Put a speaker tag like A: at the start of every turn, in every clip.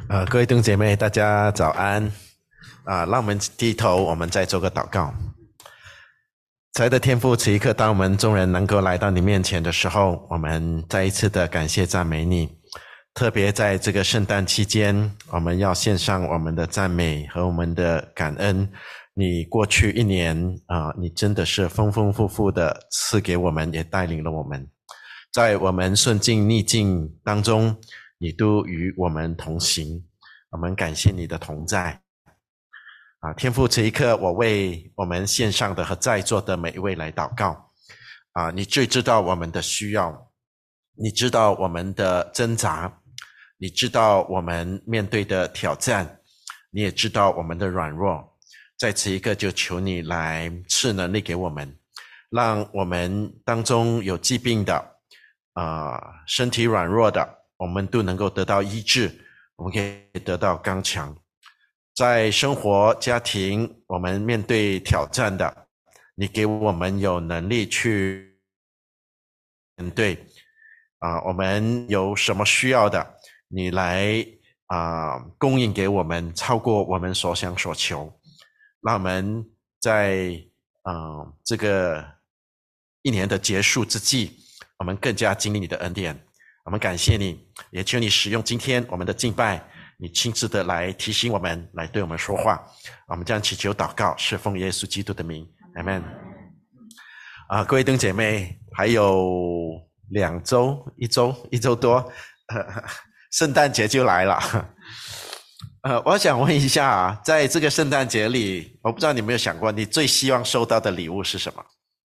A: 各位弟兄姐妹，大家早安。让我们低头，我们再做个祷告。慈爱的天父，此一刻当我们众人能够来到你面前的时候，我们再一次的感谢赞美你。特别在这个圣诞期间，我们要献上我们的赞美和我们的感恩。你过去一年你真的是丰丰富富的赐给我们，也带领了我们。在我们顺境逆境当中，你都与我们同行，我们感谢你的同在。天父，这一刻我为我们线上的和在座的每一位来祷告。你最知道我们的需要，你知道我们的挣扎，你知道我们面对的挑战，你也知道我们的软弱。在此一刻就求你来赐能力给我们，让我们当中有疾病的身体软弱的，我们都能够得到医治，我们可以得到刚强。在生活家庭我们面对挑战的，你给我们有能力去面对。我们有什么需要的，你来供应给我们，超过我们所想所求。让我们在这个一年的结束之际，我们更加经历你的恩典。我们感谢你，也求你使用今天我们的敬拜，你亲自的来提醒我们，来对我们说话。我们这样祈求祷告，是奉耶稣基督的名，阿们。各位弟兄姐妹，还有2周，一周多，圣诞节就来了。我想问一下在这个圣诞节里，我不知道你有没有想过，你最希望收到的礼物是什么？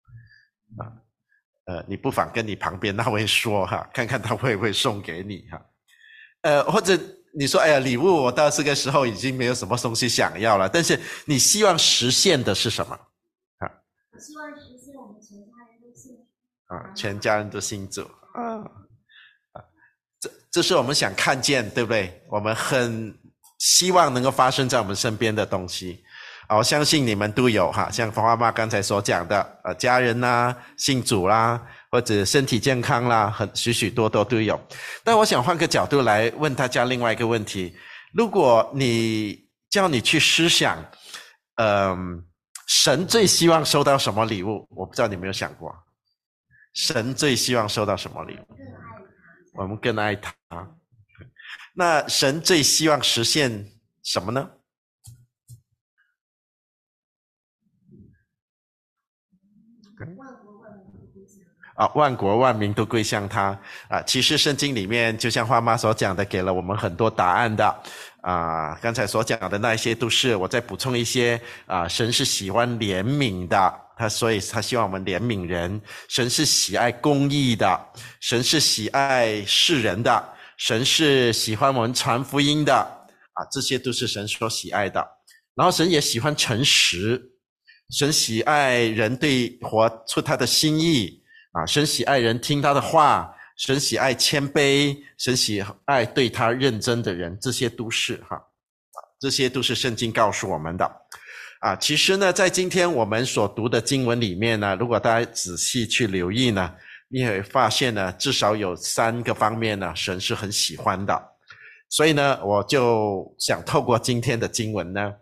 A: 你不妨跟你旁边那位说看看他会不会送给你或者你说，哎呀，礼物我到这个时候已经没有什么东西想要了，但是你希望实现的是什么？
B: 我希望实现我们全家人都信主。
A: 全家人都信主这是我们想看见，对不对？我们很希望能够发生在我们身边的东西。我相信你们都有像花妈刚才所讲的家人啦、信主啦，或者身体健康啦，许许多多都有。但我想换个角度来问大家另外一个问题，如果叫你去思想神最希望收到什么礼物，我不知道你有没有想过，神最希望收到什么礼物？我们更爱他。那神最希望实现什么呢？万国万民都归向他其实圣经里面就像花妈所讲的，给了我们很多答案的刚才所讲的那些都是，我再补充一些神是喜欢怜悯的，所以他希望我们怜悯人。神是喜爱公义的，神是喜爱世人的，神是喜欢我们传福音的这些都是神所喜爱的。然后神也喜欢诚实，神喜爱人对活出他的心意神喜爱人听他的话，神喜爱谦卑，神喜爱对他认真的人，这些都是这些都是圣经告诉我们的其实呢，在今天我们所读的经文里面呢，如果大家仔细去留意呢，你也会发现呢，至少有3个方面呢，神是很喜欢的。所以呢，我就想透过今天的经文呢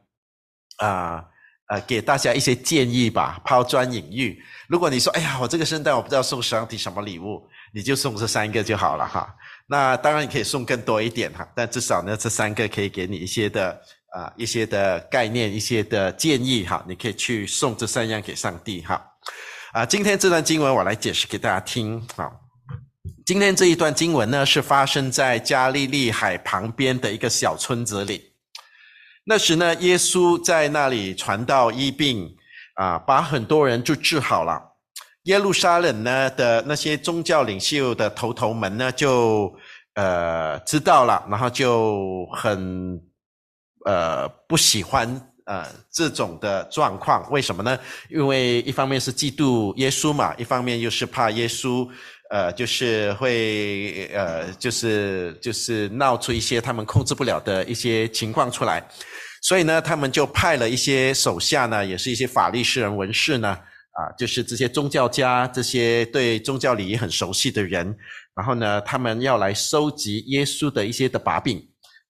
A: 给大家一些建议吧，抛砖引玉。如果你说，哎呀，我这个圣诞我不知道送上帝什么礼物，你就送这3个就好了那当然你可以送更多一点但至少呢，这3个可以给你一些的概念，一些的建议你可以去送这3样给上帝今天这段经文我来解释给大家听今天这一段经文呢，是发生在加利利海旁边的一个小村子里。那时呢，耶稣在那里传道医病把很多人就治好了。耶路撒冷呢的那些宗教领袖的头们呢就知道了，然后就很不喜欢这种的状况。为什么呢？因为一方面是嫉妒耶稣嘛，一方面又是怕耶稣就是会就是闹出一些他们控制不了的一些情况出来。所以呢，他们就派了一些手下呢，也是一些法利士人文士呢就是这些宗教家，这些对宗教礼仪很熟悉的人，然后呢他们要来收集耶稣的一些的把柄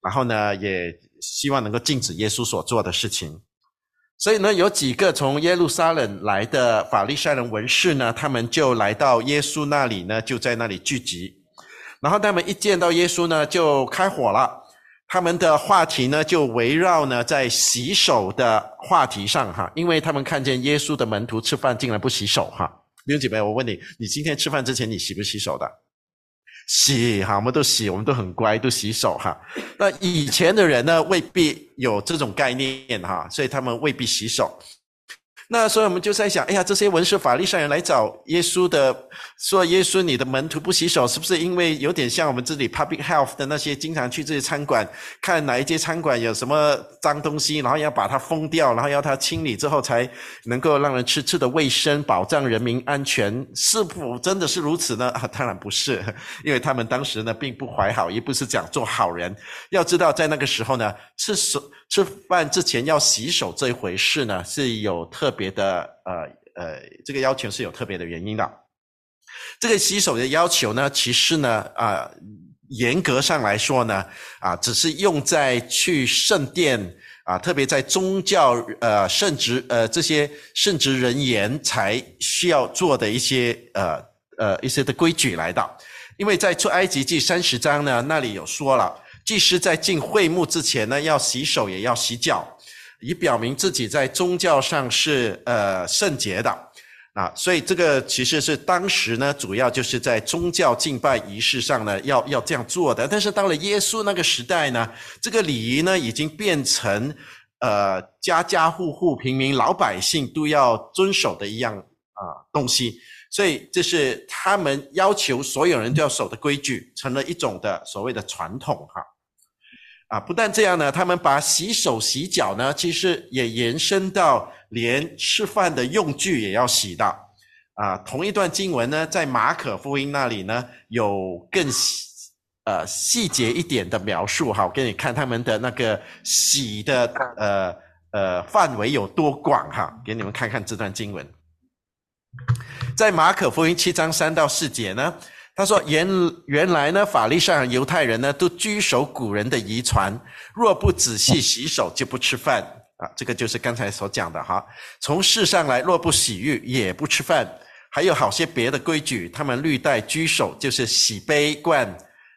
A: 然后呢也希望能够禁止耶稣所做的事情。所以呢有几个从耶路撒冷来的法利赛人文士呢，他们就来到耶稣那里呢，就在那里聚集。然后他们一见到耶稣呢就开火了，他们的话题呢就围绕呢在洗手的话题上哈，因为他们看见耶稣的门徒吃饭竟然不洗手哈。弟兄姐妹，我问你，你今天吃饭之前你洗不洗手的？洗哈，我们都洗，我们都很乖，都洗手哈。那以前的人呢未必有这种概念哈，所以他们未必洗手。那所以我们就在想，哎呀，这些文士法利赛人来找耶稣的，说耶稣你的门徒不洗手，是不是因为有点像我们这里 public health 的那些经常去这些餐馆，看哪一间餐馆有什么脏东西，然后要把它封掉，然后要它清理之后才能够让人吃的卫生，保障人民安全，是否真的是如此呢？当然不是，因为他们当时呢并不怀好，也不是讲做好人。要知道在那个时候呢，吃饭之前要洗手这一回事呢是有特别的这个要求是有特别的原因的。这个洗手的要求呢，其实呢严格上来说呢只是用在去圣殿特别在宗教圣职这些圣职人员才需要做的一些的规矩来的。因为在出埃及记30章呢那里有说了，祭司在进会幕之前呢要洗手也要洗脚，以表明自己在宗教上是圣洁的所以这个其实是当时呢主要就是在宗教敬拜仪式上呢要这样做的。但是到了耶稣那个时代呢，这个礼仪呢已经变成家家户户平民老百姓都要遵守的一样东西，所以这是他们要求所有人都要守的规矩，成了一种的所谓的传统不但这样呢，他们把洗手洗脚呢其实也延伸到连吃饭的用具也要洗的同一段经文呢在马可福音那里呢有更细节一点的描述我给你看他们的那个洗的范围有多广给你们看看这段经文。在马可福音7章3到4节呢，他说原来呢法利赛人犹太人呢都居守古人的遗传，若不仔细洗手就不吃饭这个就是刚才所讲的从事上来若不洗浴也不吃饭，还有好些别的规矩他们历代居守，就是洗杯罐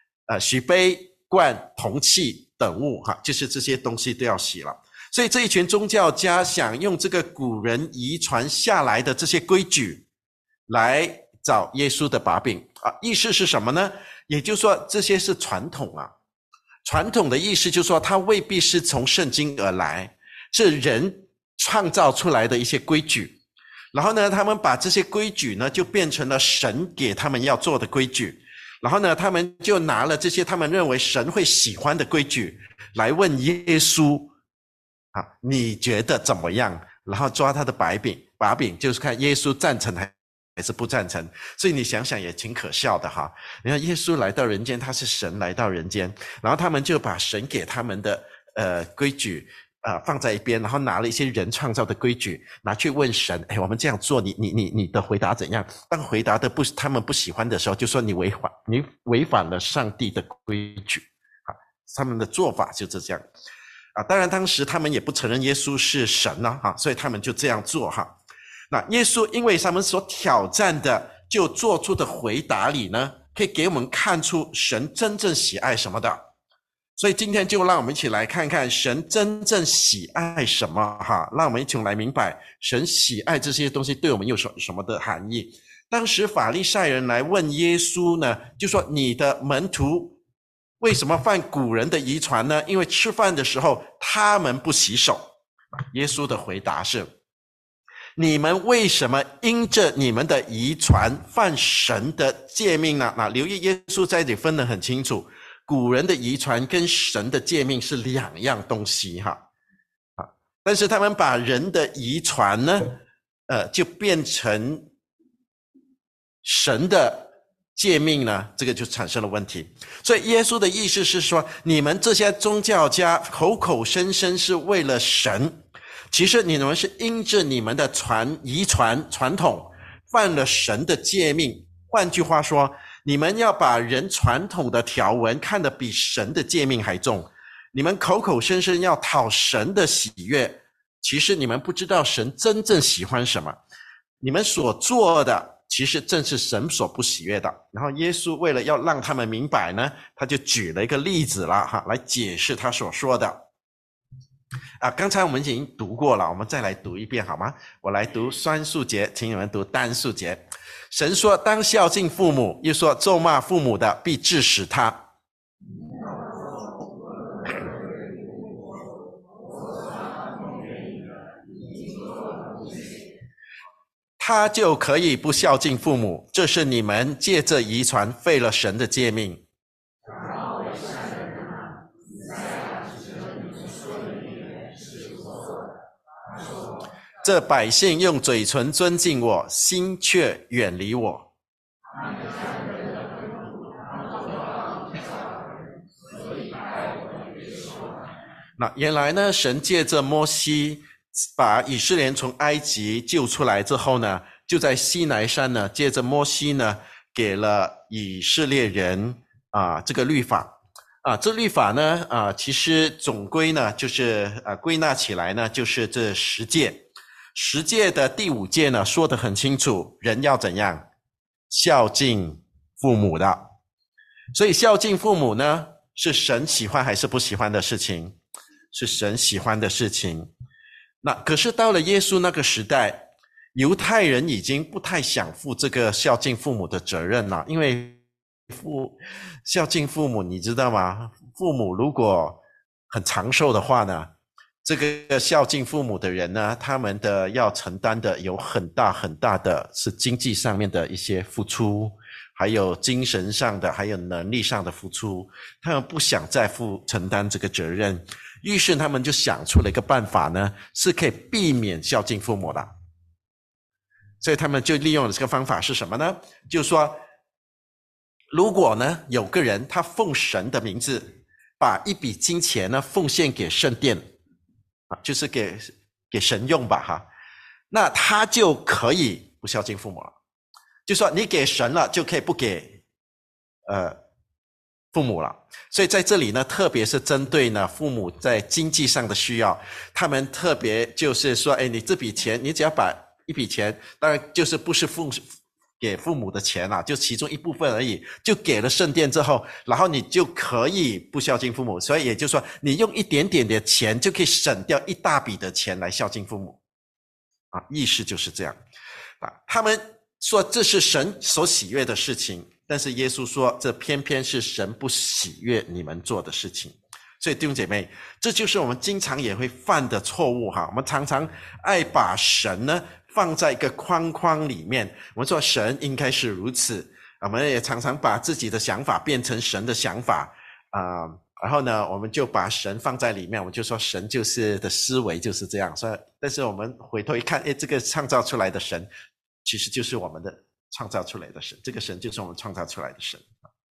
A: 铜器等物就是这些东西都要洗了。所以这一群宗教家想用这个古人遗传下来的这些规矩来找耶稣的把柄意思是什么呢？也就是说这些是传统传统的意思就是说它未必是从圣经而来，是人创造出来的一些规矩，然后呢他们把这些规矩呢就变成了神给他们要做的规矩，然后呢他们就拿了这些他们认为神会喜欢的规矩来问耶稣你觉得怎么样，然后抓他的把柄就是看耶稣赞成还是不赞成。所以你想想也挺可笑的你看耶稣来到人间，他是神来到人间，然后他们就把神给他们的规矩放在一边，然后拿了一些人创造的规矩拿去问神，我们这样做你的回答怎样？当回答的他们不喜欢的时候，就说你违反了上帝的规矩他们的做法就是这样当然当时他们也不承认耶稣是神所以他们就这样做那耶稣因为他们所挑战的就做出的回答里呢，可以给我们看出神真正喜爱什么的。所以今天就让我们一起来看看神真正喜爱什么让我们一起来明白神喜爱这些东西对我们有什么的含义。当时法利赛人来问耶稣呢，就说你的门徒为什么犯古人的遗传呢？因为吃饭的时候他们不洗手。耶稣的回答是，你们为什么因着你们的遗传犯神的诫命呢？留意耶稣在这里分得很清楚，古人的遗传跟神的诫命是两样东西但是他们把人的遗传呢就变成神的诫命呢，这个就产生了问题。所以耶稣的意思是说，你们这些宗教家口口声声是为了神，其实你们是因着你们的遗传传统犯了神的诫命。换句话说，你们要把人传统的条文看得比神的诫命还重， 你们口口声声要讨神的喜悦，其实你们不知道神真正喜欢什么，你们所做的其实正是神所不喜悦的。然后耶稣为了要让他们明白呢，他就举了一个例子了来解释他所说的。刚才我们已经读过了，我们再来读一遍好吗？我来读双数节，请你们读单数节。神说当孝敬父母，又说咒骂父母的必治死他。他就可以不孝敬父母，这是你们借着遗传废了神的诫命。这百姓用嘴唇尊敬我，心却远离我。那原来呢，神借着摩西把以色列人从埃及救出来之后呢，就在西乃山呢，借着摩西呢，给了以色列人这个律法这律法呢其实总归呢就是归纳起来呢就是这10诫。10诫的第5诫呢说得很清楚，人要怎样孝敬父母的。所以孝敬父母呢是神喜欢还是不喜欢的事情？是神喜欢的事情。那可是到了耶稣那个时代，犹太人已经不太想负这个孝敬父母的责任了，因为孝敬父母你知道吗？父母如果很长寿的话呢，这个孝敬父母的人呢，他们的要承担的有很大很大的是经济上面的一些付出，还有精神上的，还有能力上的付出，他们不想再承担这个责任，于是他们就想出了一个办法呢，是可以避免孝敬父母的。所以他们就利用了这个方法是什么呢？就是说，如果呢有个人他奉神的名字，把一笔金钱呢奉献给圣殿就是给神用吧那他就可以不孝敬父母了。就说你给神了，就可以不给父母了。所以在这里呢，特别是针对呢父母在经济上的需要，他们特别就是说，你这笔钱，你只要把一笔钱，当然就是不是给父母的钱就其中一部分而已，就给了圣殿之后，然后你就可以不孝敬父母。所以也就是说，你用一点点的钱就可以省掉一大笔的钱来孝敬父母意思就是这样他们说这是神所喜悦的事情，但是耶稣说这偏偏是神不喜悦你们做的事情。所以弟兄姐妹，这就是我们经常也会犯的错误我们常常爱把神呢放在一个框框里面，我们说神应该是如此，我们也常常把自己的想法变成神的想法然后呢我们就把神放在里面，我们就说神就是的思维就是这样。所以但是我们回头一看，这个创造出来的神其实就是我们的创造出来的神，这个神就是我们创造出来的神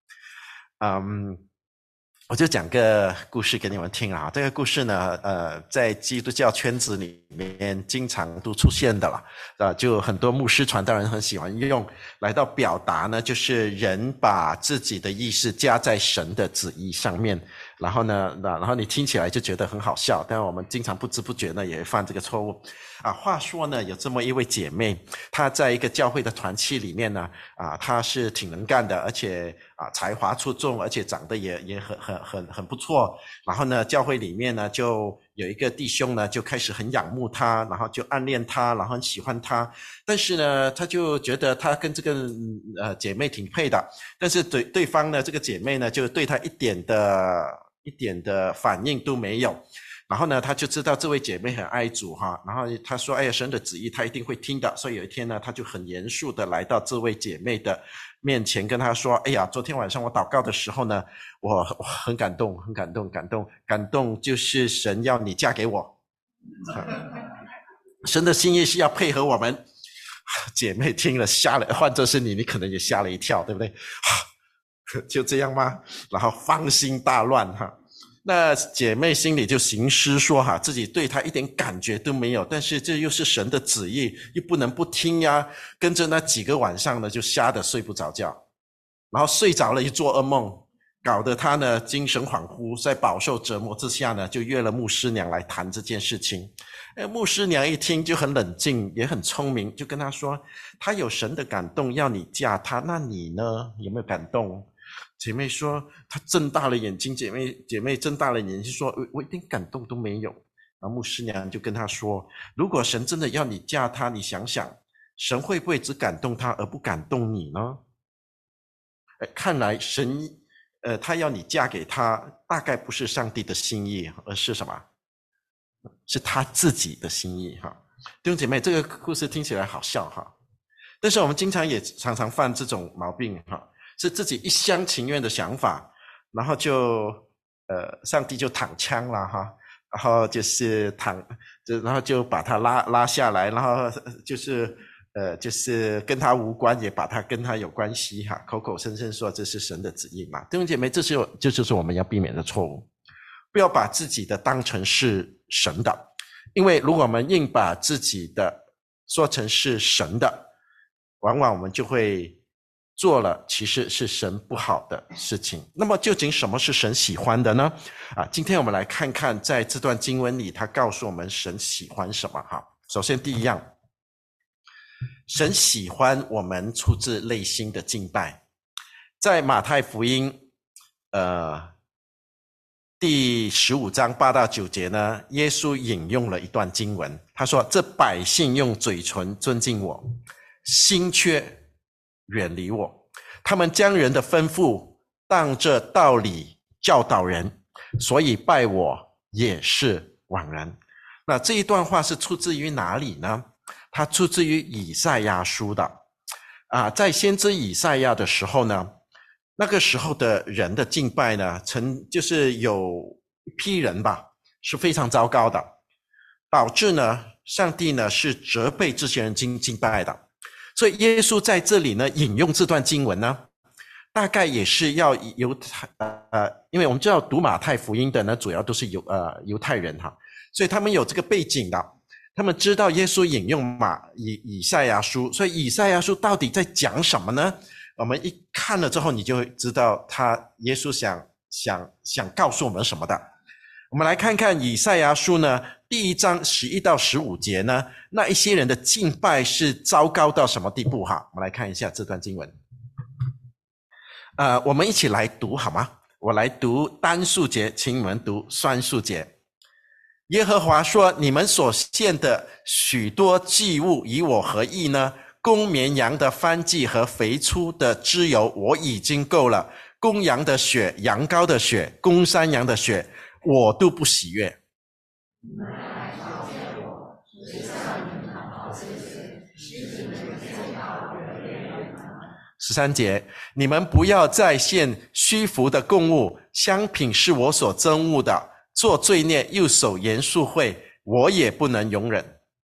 A: 我就讲个故事给你们听这个故事呢在基督教圈子里面经常都出现的了就很多牧师传道人很喜欢用来到表达呢，就是人把自己的意识加在神的旨意上面，然后你听起来就觉得很好笑，但我们经常不知不觉呢也会犯这个错误话说呢，有这么一位姐妹，她在一个教会的团契里面呢她是挺能干的，而且才华出众，而且长得也很不错。然后呢教会里面呢就有一个弟兄呢就开始很仰慕她，然后就暗恋她，然后很喜欢她。但是呢他就觉得他跟这个姐妹挺配的，但是对方呢这个姐妹呢就对他一点的反应都没有。然后呢他就知道这位姐妹很爱主然后他说神的旨意他一定会听的。所以有一天呢他就很严肃的来到这位姐妹的面前，跟她说昨天晚上我祷告的时候呢，我很感动，感动就是神要你嫁给我神的心意是要配合我们。姐妹听了吓了，换作是你可能也吓了一跳，对不对就这样吗？然后芳心大乱那姐妹心里就行诗说自己对他一点感觉都没有，但是这又是神的旨意，又不能不听呀。跟着那几个晚上呢就吓得睡不着觉，然后睡着了一做噩梦， 搞得他呢精神恍惚，在饱受折磨之下呢，就约了牧师娘来谈这件事情。牧师娘一听就很冷静，也很聪明，就跟他说，他有神的感动要你嫁他，那你呢有没有感动？姐妹说她睁大了眼睛，姐妹睁大了眼睛说，我一点感动都没有。然后牧师娘就跟他说，如果神真的要你嫁他，你想想神会不会只感动他而不感动你呢？看来神他要你嫁给他，大概不是上帝的心意，而是什么？是他自己的心意哈。弟兄姐妹，这个故事听起来好笑哈，但是我们经常也常常犯这种毛病哈，是自己一厢情愿的想法，然后就上帝就躺枪了哈，然后然后就把他拉下来，然后就是跟他无关，也把他跟他有关系哈，口口声声说这是神的旨意嘛。弟兄姐妹，这就是我们要避免的错误，不要把自己的当成是神的，因为如果我们硬把自己的说成是神的，往往我们就会做了其实是神不好的事情。那么究竟什么是神喜欢的呢？今天我们来看看在这段经文里他告诉我们神喜欢什么哈。首先第一样，神喜欢我们出自内心的敬拜。在马太福音第15章8到9节呢，耶稣引用了一段经文，他说，这百姓用嘴唇尊敬我，心却远离我，他们将人的吩咐当着道理教导人，所以拜我也是枉然。那这一段话是出自于哪里呢？它出自于以赛亚书的在先知以赛亚的时候呢，那个时候的人的敬拜呢，就是有一批人吧是非常糟糕的，导致呢上帝呢是责备这些人敬拜的。所以耶稣在这里呢引用这段经文呢，大概也是要因为我们知道读马太福音的呢主要都是犹太人哈，所以他们有这个背景的，他们知道耶稣引用以赛亚书，所以以赛亚书到底在讲什么呢？我们一看了之后，你就会知道耶稣想告诉我们什么的。我们来看看以赛亚书呢第1章11到15节呢，那一些人的敬拜是糟糕到什么地步哈？我们来看一下这段经文。我们一起来读好吗？我来读单数节，请你们读双数节。耶和华说，你们所献的许多祭物与我何异呢？公绵羊的燔祭和肥粗的脂油我已经够了，公羊的血、羊羔的血、公山羊的血我都不喜悦。13节，你们不要再献虚浮的供物，香品是我所憎恶的，做罪孽又守严肃会，我也不能容忍。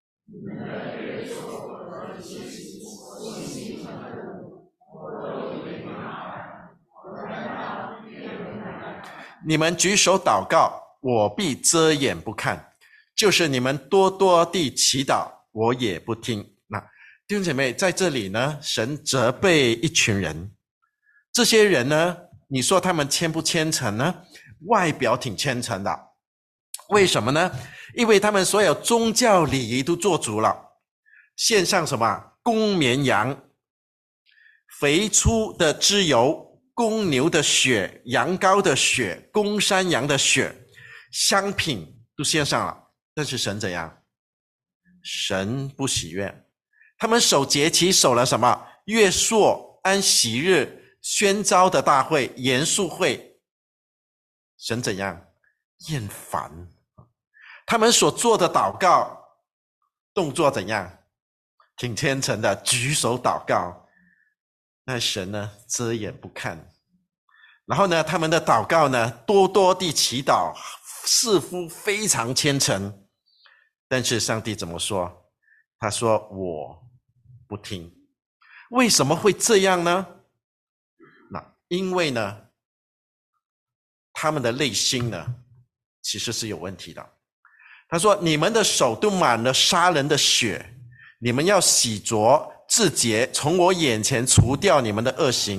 A: 你们举手祷告，我必遮掩不看，就是你们多多地祈祷，我也不听。那弟兄姐妹，在这里呢，神责备一群人，这些人呢，你说他们虔不虔诚呢？外表挺虔诚的，为什么呢？因为他们所有宗教礼仪都做足了，献上什么？公绵羊、肥粗的脂油、公牛的血、羊羔的血、公山羊的血，香品都献上了，但是神怎样？神不喜悦。他们守节期守了什么？月朔、安息日、宣召的大会、严肃会，神怎样？厌烦。他们所做的祷告动作怎样？挺虔诚的，举手祷告，那神呢遮掩不看。然后呢，他们的祷告呢多多地祈祷，似乎非常虔诚，但是上帝怎么说？他说我不听。为什么会这样呢？那因为呢他们的内心呢其实是有问题的。他说你们的手都满了杀人的血，你们要洗濯自洁，从我眼前除掉你们的恶行，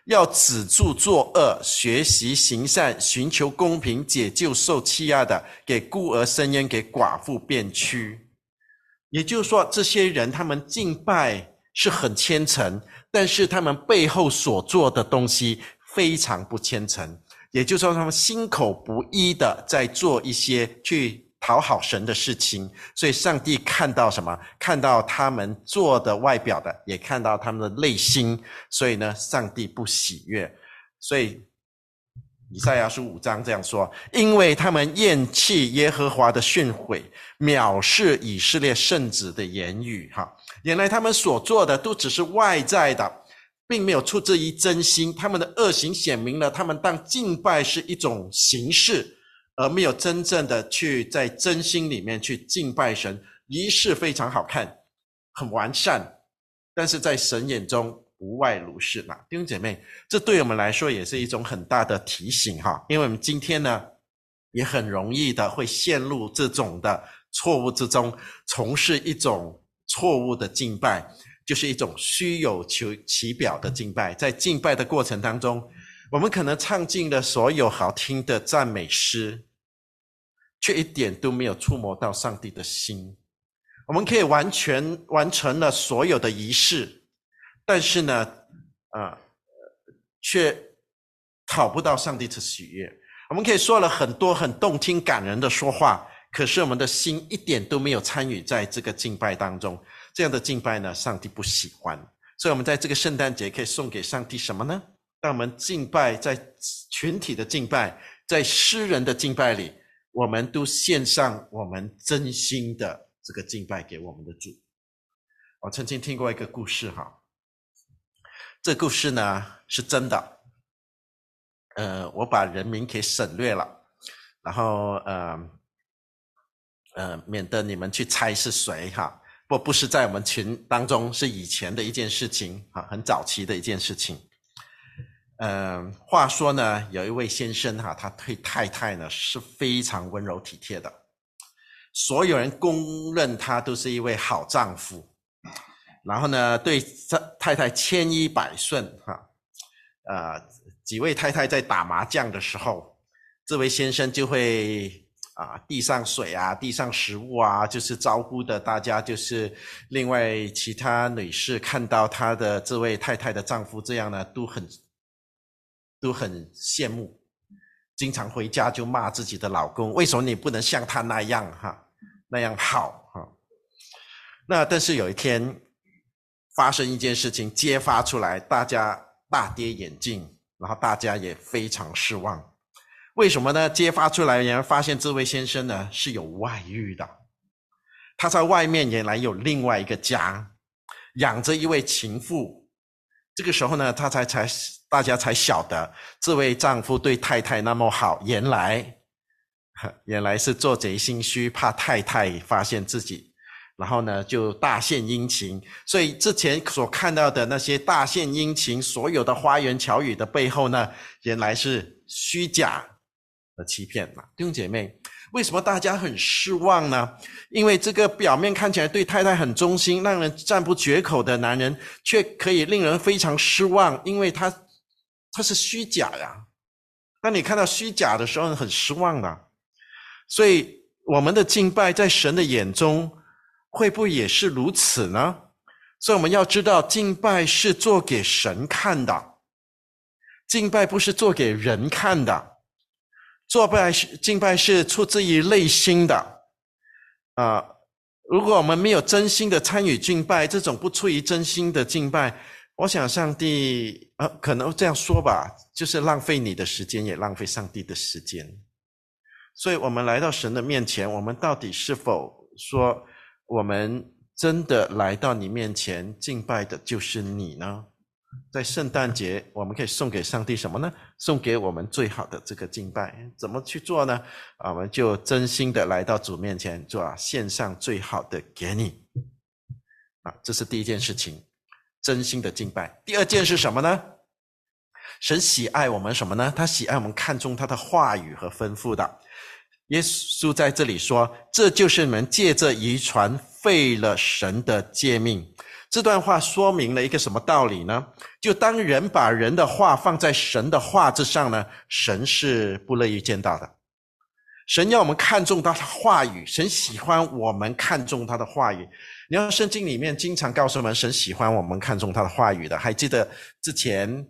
A: 要止住作恶，学习行善，寻求公平，解救受欺压的，给孤儿伸冤，给寡妇辩屈。也就是说，这些人他们敬拜是很虔诚，但是他们背后所做的东西非常不虔诚。也就是说，他们心口不一的在做一些去讨好神的事情，所以上帝看到什么？看到他们做的外表的，也看到他们的内心，所以呢，上帝不喜悦。所以以赛亚书5章这样说，因为他们厌弃耶和华的训诲，藐视以色列圣子的言语。原来他们所做的都只是外在的，并没有出自于真心。他们的恶行显明了，他们当敬拜是一种形式，而没有真正的去在真心里面去敬拜神。仪式非常好看，很完善，但是在神眼中不外如是。弟兄姐妹，这对我们来说也是一种很大的提醒，因为我们今天呢也很容易的会陷入这种的错误之中，从事一种错误的敬拜，就是一种虚有其表的敬拜。在敬拜的过程当中，我们可能唱尽了所有好听的赞美诗，却一点都没有触摸到上帝的心。我们可以完成了所有的仪式，但是呢却讨不到上帝的喜悦。我们可以说了很多很动听感人的说话，可是我们的心一点都没有参与在这个敬拜当中。这样的敬拜呢，上帝不喜欢。所以我们在这个圣诞节可以送给上帝什么呢？当我们敬拜，在群体的敬拜，在诗人的敬拜里，我们都献上我们真心的这个敬拜给我们的主。我曾经听过一个故事，这故事呢是真的，我把人名给省略了，然后免得你们去猜是谁不是在我们群当中，是以前的一件事情很早期的一件事情。话说呢，有一位先生他对太太呢是非常温柔体贴的，所有人公认他都是一位好丈夫，然后呢对太太千依百顺几位太太在打麻将的时候，这位先生就会递上水递上食物就是招呼的大家，就是另外其他女士看到他的这位太太的丈夫这样呢，都很羡慕，经常回家就骂自己的老公，为什么你不能像他那样好那但是有一天发生一件事情，揭发出来，大家大跌眼镜，然后大家也非常失望。为什么呢？揭发出来，原来发现这位先生呢是有外遇的，他在外面原来有另外一个家，养着一位情妇。这个时候呢，大家才晓得这位丈夫对太太那么好，原来是做贼心虚，怕太太发现自己，然后呢就大献殷勤。所以之前所看到的那些大献殷勤，所有的花言巧语的背后呢，原来是虚假的欺骗弟兄姐妹，为什么大家很失望呢？因为这个表面看起来对太太很忠心，让人赞不绝口的男人，却可以令人非常失望，因为他是虚假呀。当你看到虚假的时候，很失望的。所以我们的敬拜在神的眼中会不会也是如此呢？所以我们要知道，敬拜是做给神看的，敬拜不是做给人看的。敬拜是出自于内心的如果我们没有真心的参与敬拜，这种不出于真心的敬拜，我想上帝可能这样说吧，就是浪费你的时间，也浪费上帝的时间。所以我们来到神的面前，我们到底是否说我们真的来到你面前敬拜的就是你呢？在圣诞节我们可以送给上帝什么呢？送给我们最好的这个敬拜。怎么去做呢？我们就真心的来到主面前做献上最好的给你这是第一件事情，真心的敬拜。第二件是什么呢？神喜爱我们什么呢？他喜爱我们看重他的话语和吩咐的。耶稣在这里说，这就是你们借着遗传废了神的诫命。 这段话说明了一个什么道理呢？就当人把人的话放在神的话之上呢，神是不乐意见到的。神要我们看重他的话语，神喜欢我们看重他的话语。你要圣经里面经常告诉我们，神喜欢我们看重他的话语的。还记得之前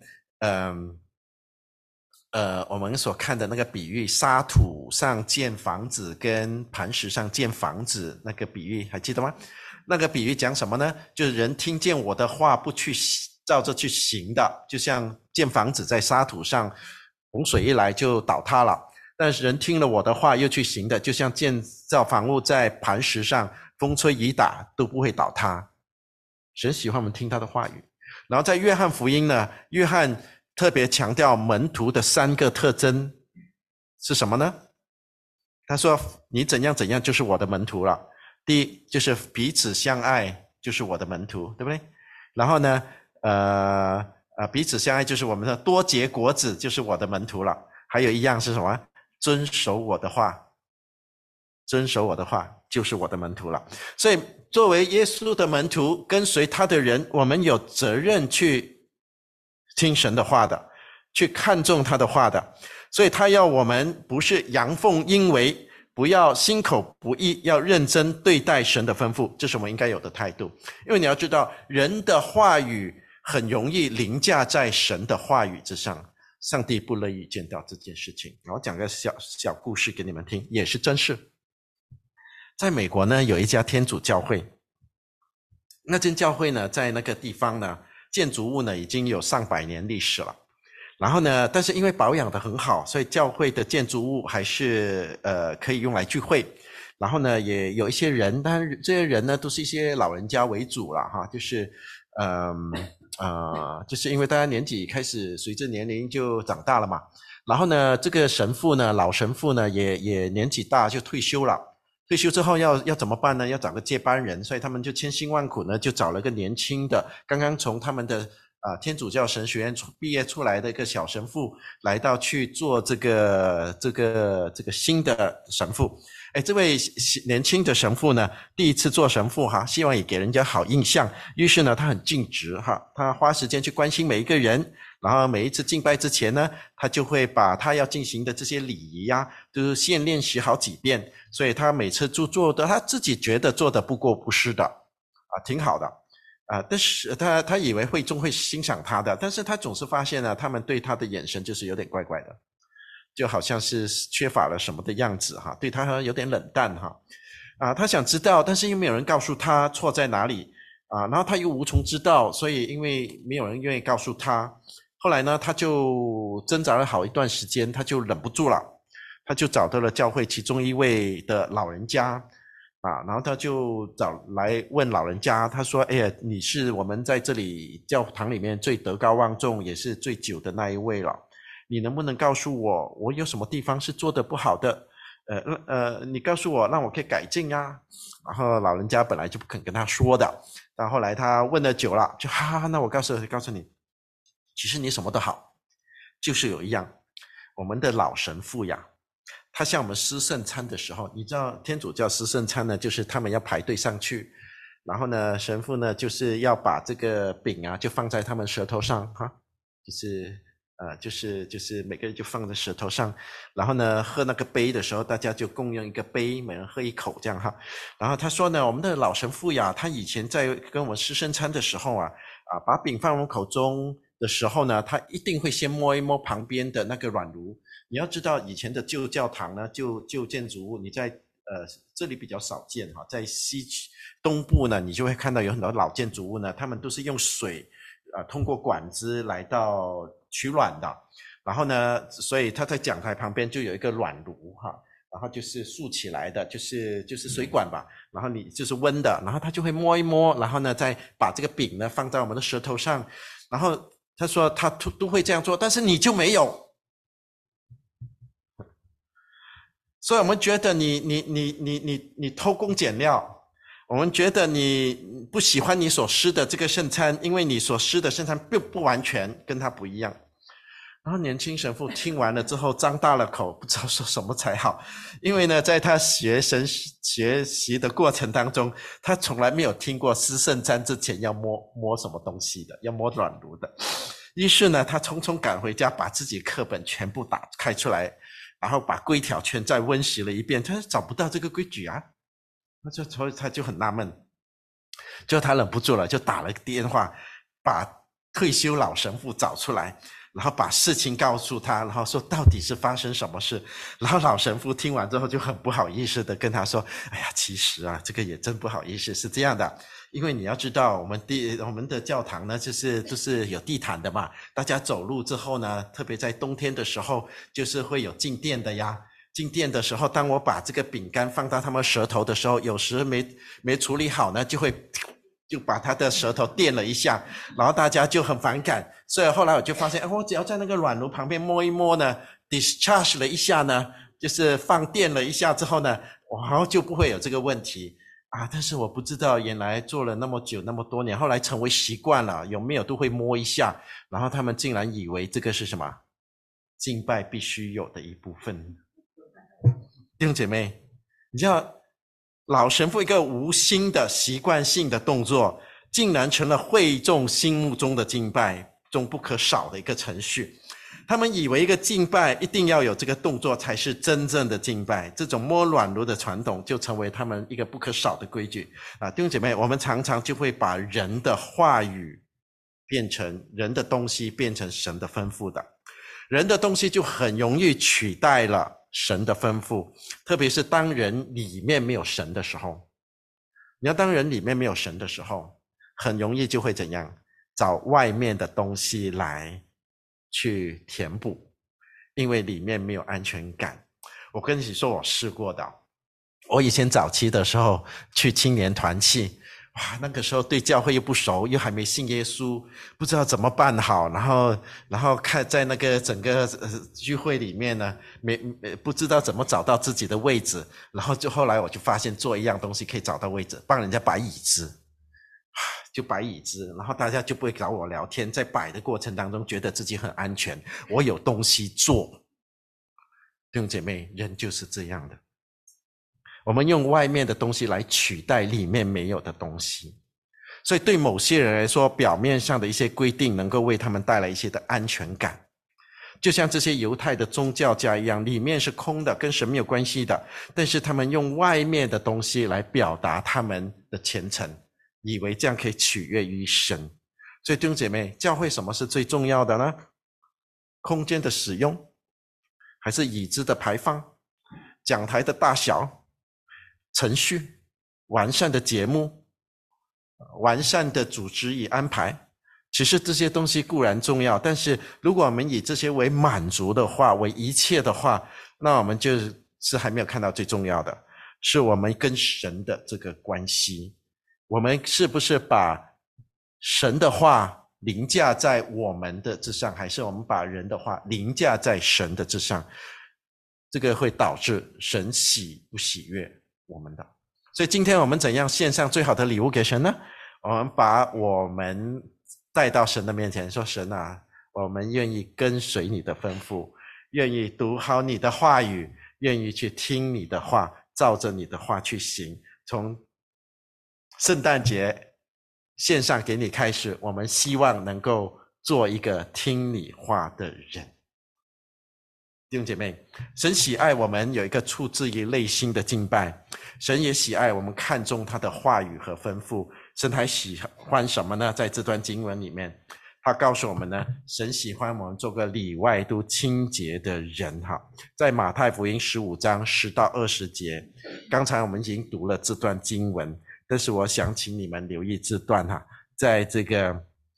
A: 我们所看的那个比喻，沙土上建房子跟磐石上建房子那个比喻，还记得吗？那个比喻讲什么呢？就是人听见我的话不去照着去行的，就像建房子在沙土上，洪水一来就倒塌了。但是人听了我的话又去行的，就像建造房屋在磐石上，风吹雨打都不会倒塌。神喜欢我们听他的话语。然后在约翰福音呢，约翰特别强调门徒的3个特征是什么呢？他说你怎样怎样就是我的门徒了。第一就是彼此相爱就是我的门徒，对不对？然后呢彼此相爱就是我们的多结果子就是我的门徒了。还有一样是什么？遵守我的话，遵守我的话就是我的门徒了。所以作为耶稣的门徒，跟随他的人，我们有责任去听神的话的，去看重他的话的。所以他要我们不是阳奉阴违，不要心口不一，要认真对待神的吩咐，这是我们应该有的态度。因为你要知道，人的话语很容易凌驾在神的话语之上，上帝不乐意见到这件事情。我讲个小故事给你们听，也是真事。在美国呢，有一家天主教会，那间教会呢，在那个地方呢，建筑物呢已经有上百年历史了。然后呢，但是因为保养得很好，所以教会的建筑物还是可以用来聚会。然后呢，也有一些人，但是这些人呢，都是一些老人家为主了哈，就是就是因为大家年纪开始随着年龄就长大了嘛。然后呢，这个神父呢，老神父呢，也年纪大就退休了。退休之后要怎么办呢？要找个接班人，所以他们就千辛万苦呢，就找了个年轻的，刚刚从他们的天主教神学院毕业出来的一个小神父，来到去做这个新的神父。这位年轻的神父呢，第一次做神父哈，希望也给人家好印象，于是呢，他很尽职哈，他花时间去关心每一个人，然后每一次敬拜之前呢，他就会把他要进行的这些礼仪啊，就是先练习好几遍，所以他每次就做的，他自己觉得做的不过不失的挺好的但是他以为会众会欣赏他的，但是他总是发现呢，他们对他的眼神就是有点怪怪的，就好像是缺乏了什么的样子哈，对他有点冷淡哈他想知道，但是又没有人告诉他错在哪里然后他又无从知道，所以因为没有人愿意告诉他，后来呢，他就挣扎了好一段时间，他就忍不住了，他就找到了教会其中一位的老人家然后他就找来问老人家，他说：“哎呀，你是我们在这里教堂里面最德高望重，也是最久的那一位了。你能不能告诉我，我有什么地方是做得不好的？你告诉我，让我可以改进啊。”然后老人家本来就不肯跟他说的，但后来他问了久了，就那我告诉你，其实你什么都好，就是有一样，我们的老神父呀。他向我们施圣餐的时候，你知道天主教施圣餐呢，就是他们要排队上去，然后呢，神父呢就是要把这个饼就放在他们舌头上就是每个人就放在舌头上，然后呢喝那个杯的时候，大家就共用一个杯，每人喝一口这样哈。然后他说呢，我们的老神父呀，他以前在跟我们施圣餐的时候把饼放入口中的时候呢，他一定会先摸一摸旁边的那个软炉。你要知道以前的旧教堂呢，旧建筑物，你在这里比较少见哈，在东部呢，你就会看到有很多老建筑物呢，他们都是用水通过管子来到取卵的，然后呢，所以他在讲台旁边就有一个卵炉然后就是竖起来的，就是水管吧，然后你就是温的，然后他就会摸一摸，然后呢再把这个饼呢放在我们的舌头上，然后他说他都会这样做，但是你就没有。所以我们觉得你偷工减料，我们觉得你不喜欢你所施的这个圣餐，因为你所施的圣餐并不完全跟他不一样然后年轻神父听完了之后张大了口，不知道说什么才好。因为呢，在他学习的过程当中，他从来没有听过施圣餐之前要摸什么东西的，要摸软炉的。于是呢，他匆匆赶回家，把自己课本全部打开出来，然后把规条全再温习了一遍，他找不到这个规矩啊。所以他就很纳闷，就他忍不住了，就打了个电话，把退休老神父找出来，然后把事情告诉他，然后说到底是发生什么事。然后老神父听完之后就很不好意思的跟他说，哎呀，其实啊，这个也真不好意思，是这样的，因为你要知道我们的教堂呢就是有地毯的嘛，大家走路之后呢，特别在冬天的时候就是会有静电的呀。进店的时候，当我把这个饼干放到他们舌头的时候，有时没处理好呢，就把他的舌头电了一下，然后大家就很反感。所以后来我就发现，我只要在那个软炉旁边摸一摸呢 ，discharge 了一下呢，就是放电了一下之后呢，然后就不会有这个问题啊。但是我不知道，原来做了那么久那么多年，后来成为习惯了，有没有都会摸一下，然后他们竟然以为这个是什么敬拜必须有的一部分。弟兄姐妹，你知道老神父一个无心的习惯性的动作，竟然成了会众心目中的敬拜中不可少的一个程序。他们以为一个敬拜一定要有这个动作才是真正的敬拜，这种摸软炉的传统就成为他们一个不可少的规矩啊！弟兄姐妹，我们常常就会把人的话语变成人的东西，变成神的吩咐的，人的东西就很容易取代了神的吩咐，特别是当人里面没有神的时候。你要当人里面没有神的时候，很容易就会怎样？找外面的东西来去填补，因为里面没有安全感。我跟你说我试过的，我以前早期的时候去青年团契，哇，那个时候对教会又不熟，又还没信耶稣，不知道怎么办好，然后看在那个整个聚会里面呢，不知道怎么找到自己的位置，然后后来我就发现做一样东西可以找到位置，帮人家摆椅子，就摆椅子，然后大家就不会找我聊天，在摆的过程当中觉得自己很安全，我有东西做。弟兄姐妹，人就是这样的。我们用外面的东西来取代里面没有的东西，所以对某些人来说，表面上的一些规定能够为他们带来一些的安全感，就像这些犹太的宗教家一样，里面是空的，跟神没有关系的，但是他们用外面的东西来表达他们的虔诚，以为这样可以取悦于神。所以弟兄姐妹，教会什么是最重要的呢？空间的使用，还是椅子的排放，讲台的大小，程序，完善的节目，完善的组织与安排。其实这些东西固然重要，但是如果我们以这些为满足的话，为一切的话，那我们就是还没有看到最重要的，是我们跟神的这个关系。我们是不是把神的话凌驾在我们的之上，还是我们把人的话凌驾在神的之上？这个会导致神喜不喜悦我们的。所以今天我们怎样献上最好的礼物给神呢？我们把我们带到神的面前，说神啊，我们愿意跟随你的吩咐，愿意读好你的话语，愿意去听你的话，照着你的话去行。从圣诞节献上给你开始，我们希望能够做一个听你话的人。弟兄姐妹，神喜爱我们有一个出自于内心的敬拜，神也喜爱我们看重他的话语和吩咐。神还喜欢什么呢？在这段经文里面，他告诉我们呢，神喜欢我们做个里外都清洁的人。在马太福音15章10到20节，刚才我们已经读了这段经文，但是我想请你们留意这段在这个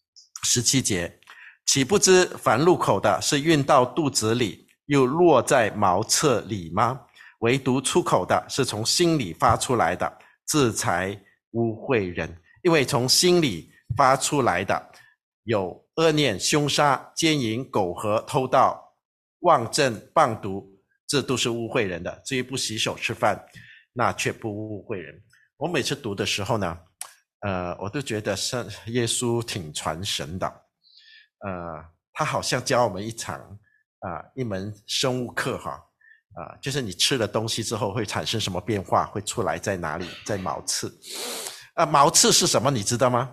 A: 17节，岂不知凡入口的是运到肚子里，又落在茅厕里吗？唯独出口的是从心里发出来的，这才污秽人。因为从心里发出来的有恶念、凶杀、奸淫、苟合、偷盗、妄证、谤毒，这都是污秽人的。至于不洗手吃饭，那却不污秽人。我每次读的时候呢，我都觉得耶稣挺传神的。 他好像教我们一门生物课就是你吃了东西之后会产生什么变化，会出来在哪里，在毛刺。毛刺是什么你知道吗？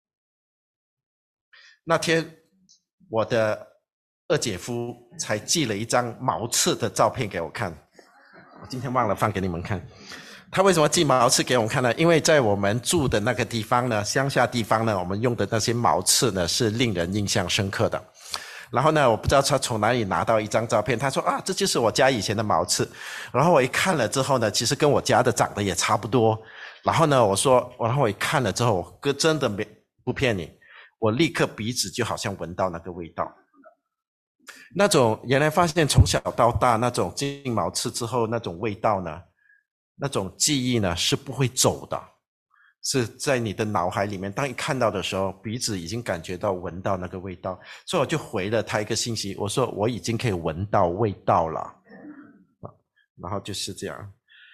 A: 那天我的二姐夫才寄了一张毛刺的照片给我看，我今天忘了放给你们看。他为什么寄毛刺给我们看呢？因为在我们住的那个地方呢，乡下地方呢，我们用的那些毛刺呢是令人印象深刻的。然后呢，我不知道他从哪里拿到一张照片，他说这就是我家以前的毛刺。然后我一看了之后呢，其实跟我家的长得也差不多。然后呢，然后我一看了之后，我真的不骗你，我立刻鼻子就好像闻到那个味道。那种原来发现从小到大那种进毛刺之后那种味道呢，那种记忆呢是不会走的，是在你的脑海里面，当你看到的时候，鼻子已经感觉到闻到那个味道。所以我就回了他一个信息，我说我已经可以闻到味道了。然后就是这样。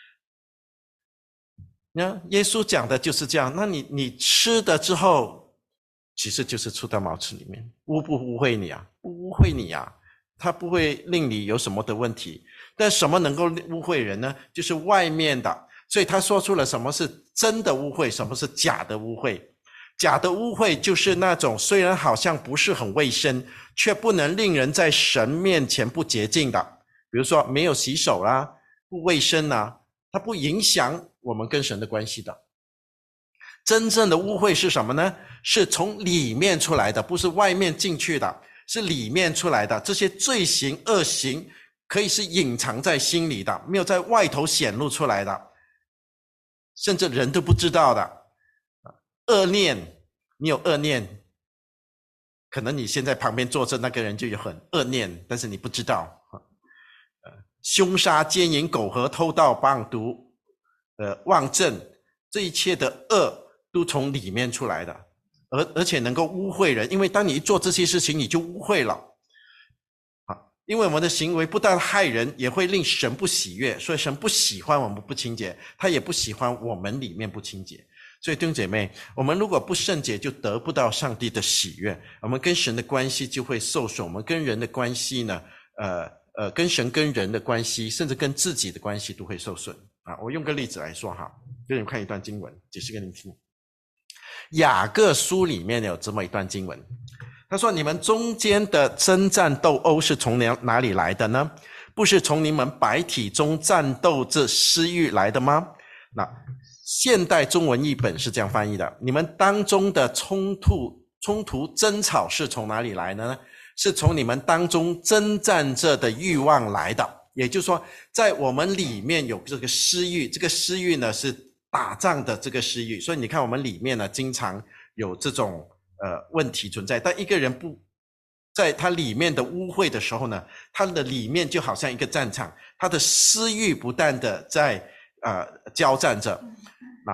A: 那耶稣讲的就是这样，那你吃的之后其实就是出到毛刺里面，污不污秽你啊？不污秽你啊，它不会令你有什么的问题。但什么能够污秽人呢？就是外面的。所以他说出了什么是真的污秽，什么是假的污秽。假的污秽就是那种虽然好像不是很卫生，却不能令人在神面前不洁净的，比如说没有洗手啦，不卫生啦，它不影响我们跟神的关系的。真正的污秽是什么呢？是从里面出来的，不是外面进去的，是里面出来的。这些罪行恶行可以是隐藏在心里的，没有在外头显露出来的，甚至人都不知道的。恶念，你有恶念，可能你现在旁边坐着那个人就有很恶念，但是你不知道。凶杀、奸淫、苟合、偷盗、谤毒、妄证，这一切的恶都从里面出来的，而且能够污秽人，因为当你一做这些事情，你就污秽了。因为我们的行为不但害人，也会令神不喜悦，所以神不喜欢我们不清洁，他也不喜欢我们里面不清洁。所以弟兄姐妹，我们如果不圣洁，就得不到上帝的喜悦，我们跟神的关系就会受损，我们跟人的关系呢，跟神跟人的关系，甚至跟自己的关系都会受损。我用个例子来说哈，给你们看一段经文，解释给你们听。雅各书里面有这么一段经文，他说：你们中间的征战斗殴是从哪里来的呢？不是从你们百体中战斗这私欲来的吗？那现代中文译本是这样翻译的：你们当中的冲突争吵是从哪里来的呢？是从你们当中征战者的欲望来的。也就是说，在我们里面有这个私欲，这个私欲呢是打仗的这个私欲，所以你看我们里面呢经常有这种问题存在。但一个人不在他里面的污秽的时候呢，他的里面就好像一个战场，他的私欲不断的在交战着。那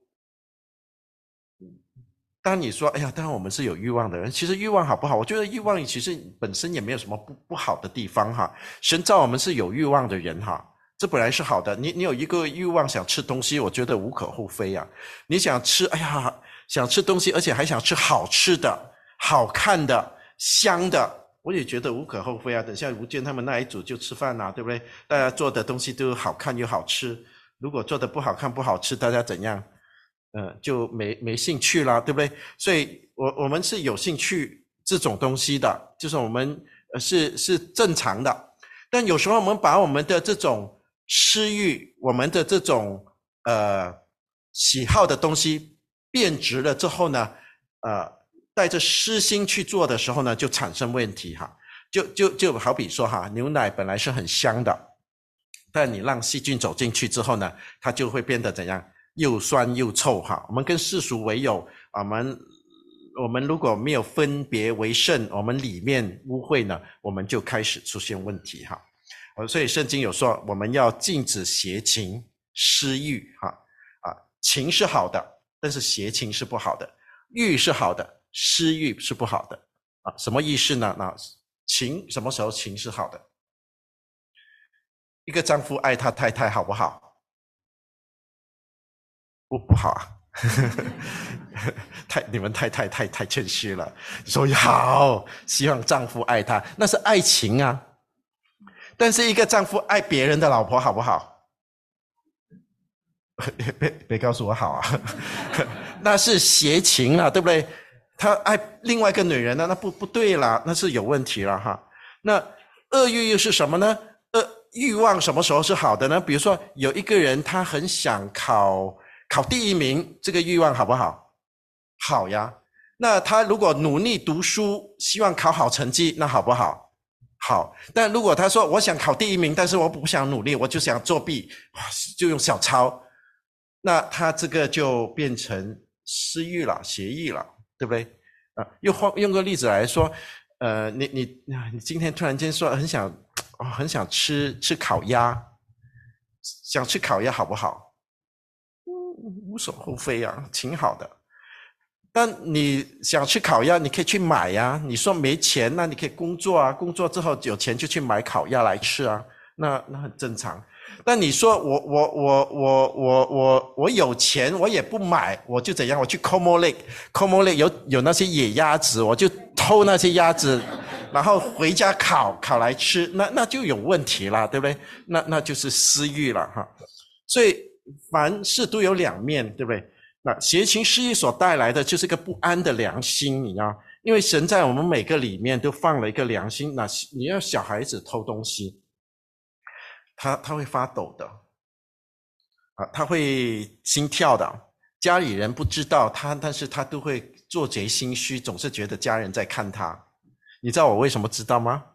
A: 当你说当然我们是有欲望的人，其实欲望好不好？我觉得欲望其实本身也没有什么不好的地方哈。神造我们是有欲望的人哈，这本来是好的。你有一个欲望想吃东西，我觉得无可厚非啊。你想吃想吃东西，而且还想吃好吃的、好看的、香的，我也觉得无可厚非啊。等下吴健他们那一组就吃饭啊，对不对？大家做的东西都好看又好吃，如果做的不好看不好吃，大家怎样？就没兴趣啦，对不对？所以我们是有兴趣这种东西的，就是我们是正常的。但有时候我们把我们的这种私欲，我们的这种喜好的东西变质了之后呢，带着私心去做的时候呢，就产生问题哈。就好比说哈，牛奶本来是很香的，但你让细菌走进去之后呢，它就会变得怎样？又酸又臭哈。我们跟世俗为友，我们如果没有分别为圣，我们里面污秽呢，我们就开始出现问题哈。所以圣经有说，我们要禁止邪情私欲哈。情是好的，但是邪情是不好的；欲是好的，私欲是不好的。什么意思呢？那情什么时候情是好的？一个丈夫爱他太太好不好？不好啊。 你们太谦虚了，说好，希望丈夫爱她，那是爱情啊。但是一个丈夫爱别人的老婆好不好？别告诉我好啊，那是邪情了，对不对？他爱另外一个女人呢，那不对啦，那是有问题了哈。那恶欲又是什么呢？欲望什么时候是好的呢？比如说有一个人他很想考第一名，这个欲望好不好？好呀。那他如果努力读书，希望考好成绩，那好不好？好。但如果他说我想考第一名，但是我不想努力，我就想作弊，就用小抄，那他这个就变成私欲了，邪意了，对不对？又用个例子来说，你今天突然间说很想吃烤鸭，想吃烤鸭好不好？无所厚非啊，挺好的。但你想吃烤鸭，你可以去买呀。你说没钱，那你可以工作啊，工作之后有钱就去买烤鸭来吃啊，那很正常。但你说我有钱，我也不买，我就怎样？我去 Como Lake 有那些野鸭子，我就偷那些鸭子，然后回家烤来吃，那就有问题啦，对不对？那就是私欲了哈。所以凡事都有两面，对不对？那邪情私欲所带来的就是个不安的良心，你知道？因为神在我们每个里面都放了一个良心。那你要小孩子偷东西，他会发抖的他会心跳的，家里人不知道但是他都会做贼心虚，总是觉得家人在看他。你知道我为什么知道吗？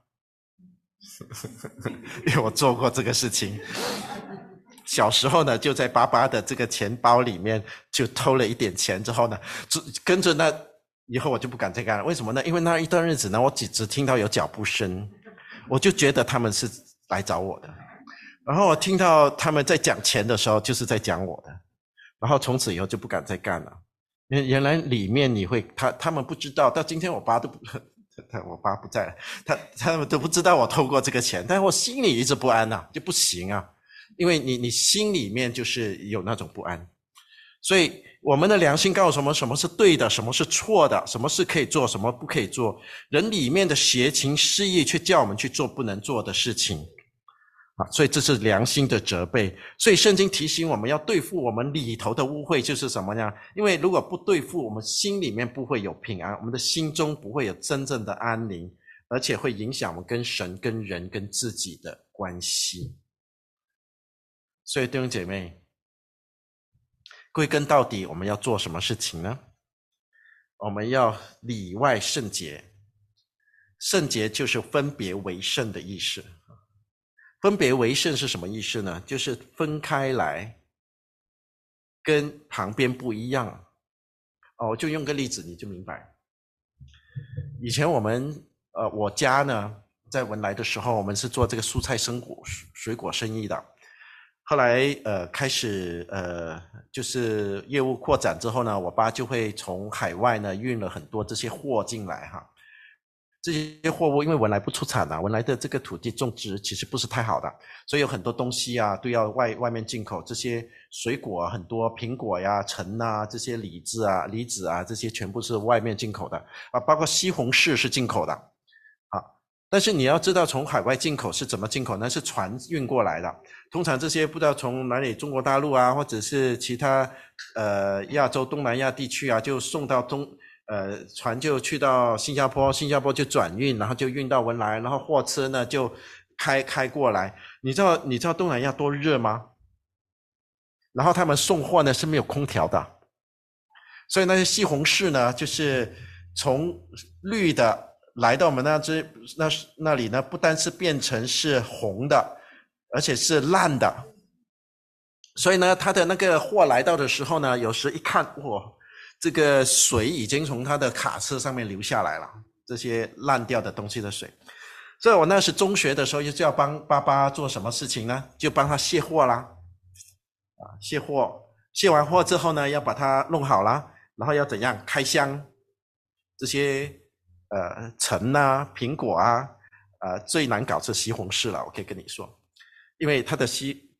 A: 因为我做过这个事情。小时候呢，就在爸爸的这个钱包里面就偷了一点钱之后呢，跟着那以后我就不敢再干了。为什么呢？因为那一段日子呢，我只听到有脚步声，我就觉得他们是来找我的。然后我听到他们在讲钱的时候，就是在讲我的。然后从此以后就不敢再干了。原来里面你会他们不知道，到今天我爸不在了，他们都不知道我偷过这个钱，但是我心里一直不安啊，就不行啊。因为你心里面就是有那种不安，所以我们的良心告诉我们什么是对的，什么是错的，什么是可以做，什么不可以做。人里面的邪情私欲却叫我们去做不能做的事情所以这是良心的责备。所以圣经提醒我们要对付我们里头的污秽，就是什么呢？因为如果不对付，我们心里面不会有平安，我们的心中不会有真正的安宁，而且会影响我们跟神、跟人、跟自己的关系。所以弟兄姐妹，归根到底我们要做什么事情呢？我们要里外圣洁。圣洁就是分别为圣的意思。分别为圣是什么意思呢？就是分开来，跟旁边不一样。我就用个例子你就明白。以前我家呢，在文莱的时候，我们是做这个蔬菜水果生意的。后来开始就是业务扩展之后呢，我爸就会从海外呢运了很多这些货进来哈。这些货物因为文莱不出产文莱的这个土地种植其实不是太好的，所以有很多东西都要外面进口。这些水果很多，苹果呀、橙啊，这些李子啊，这些全部是外面进口的包括西红柿是进口的但是你要知道从海外进口是怎么进口呢？是船运过来的。通常这些不知道从哪里，中国大陆或者是其他亚洲东南亚地区就送到船就去到新加坡就转运，然后就运到文莱，然后货车呢就开过来。你知道东南亚多热吗？然后他们送货呢是没有空调的，所以那些西红柿呢就是从绿的来到我们那里呢，不单是变成是红的，而且是烂的。所以呢，他的那个货来到的时候呢，有时一看，这个水已经从他的卡车上面流下来了，这些烂掉的东西的水。所以我那时中学的时候就要帮爸爸做什么事情呢？就帮他卸货啦，卸货，卸完货之后呢，要把它弄好啦，然后要怎样开箱这些橙苹果最难搞是西红柿了，我可以跟你说，因为它的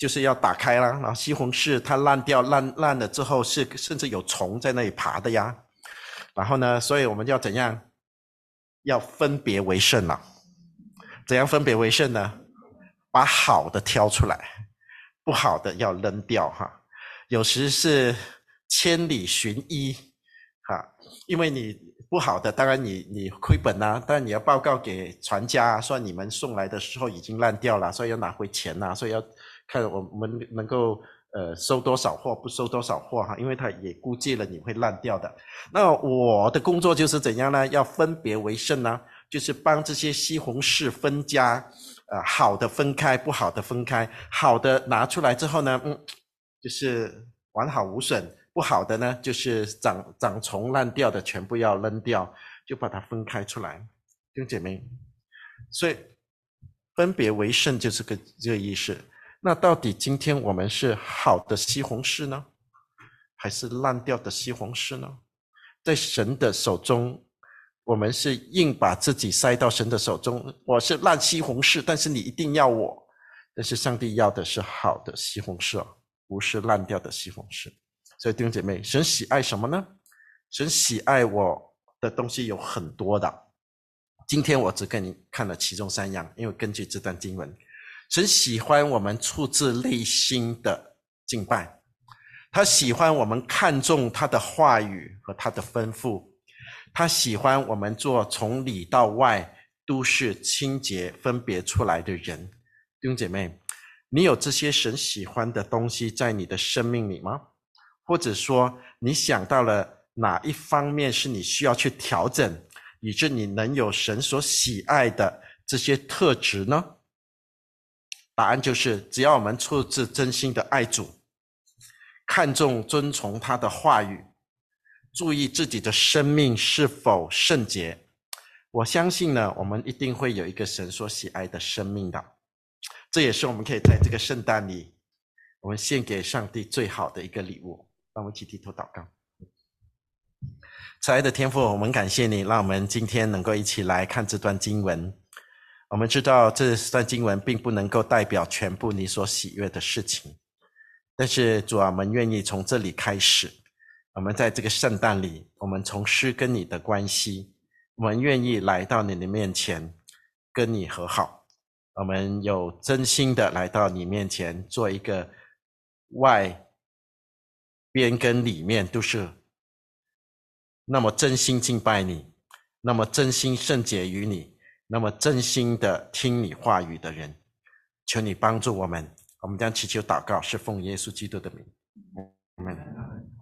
A: 就是要打开啦，然后西红柿它烂掉烂了之后是甚至有虫在那里爬的呀。然后呢，所以我们要怎样？要分别为圣了。怎样分别为圣呢？把好的挑出来，不好的要扔掉哈。有时是千里寻一哈，因为你不好的，当然你亏本啊，当然你要报告给船家，说你们送来的时候已经烂掉了，所以要拿回钱啊，所以要看我们能够收多少货，不收多少货哈，因为他也估计了你会烂掉的。那我的工作就是怎样呢？要分别为圣呢，就是帮这些西红柿分家，好的分开，不好的分开，好的拿出来之后呢，就是完好无损，不好的呢就是长虫烂掉的全部要扔掉，就把它分开出来，弟兄姐妹。所以分别为圣就是这个意思。那到底今天我们是好的西红柿呢，还是烂掉的西红柿呢？在神的手中，我们是硬把自己塞到神的手中，我是烂西红柿，但是你一定要我。但是上帝要的是好的西红柿，不是烂掉的西红柿。所以弟兄姐妹，神喜爱什么呢？神喜爱我的东西有很多的，今天我只给你看了其中3样，因为根据这段经文，神喜欢我们出自内心的敬拜，他喜欢我们看重他的话语和他的吩咐，他喜欢我们做从里到外都是清洁分别出来的人。弟兄姐妹，你有这些神喜欢的东西在你的生命里吗？或者说你想到了哪一方面是你需要去调整，以致你能有神所喜爱的这些特质呢？答案就是，只要我们出自真心的爱主，看重遵从他的话语，注意自己的生命是否圣洁，我相信呢，我们一定会有一个神所喜爱的生命的。这也是我们可以在这个圣诞里，我们献给上帝最好的一个礼物。让我们一起低头祷告。慈爱的天父，我们感谢你，让我们今天能够一起来看这段经文。我们知道这段经文并不能够代表全部你所喜悦的事情，但是主啊，我们愿意从这里开始，我们在这个圣诞里，我们重拾跟你的关系，我们愿意来到你的面前跟你和好，我们有真心的来到你面前，做一个外边跟里面都是那么真心敬拜你，那么真心圣洁于你，那么真心的听你话语的人。求你帮助我们，我们将祈求祷告是奉耶稣基督的名。阿们。